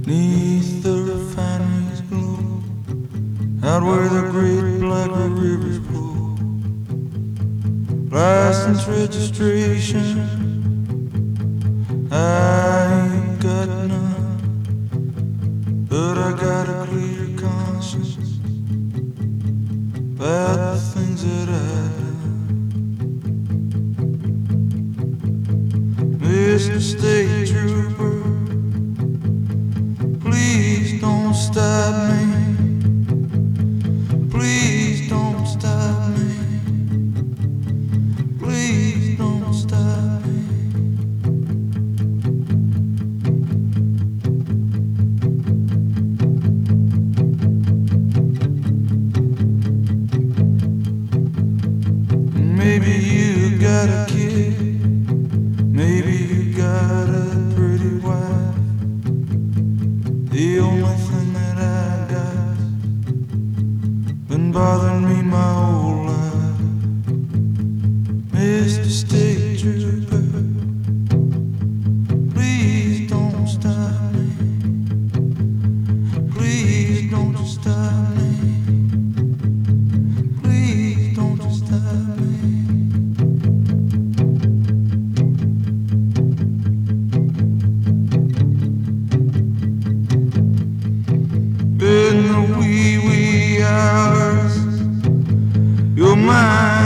'neath the refinery's glow, out where the great black rivers flow. License registration, I ain't got none, but I got a clear conscience about the things that I've done. Mr. State Trooper, please don't stop me. Please don't stop me. Please don't stop me. Maybe you got a kid, maybe you got a pretty wife. The only thing that I got's been bothering me my whole life. Mr. State Trooper, please don't stop me. Please don't you stop me. Please don't you stop me. In the wee, wee hours, your mind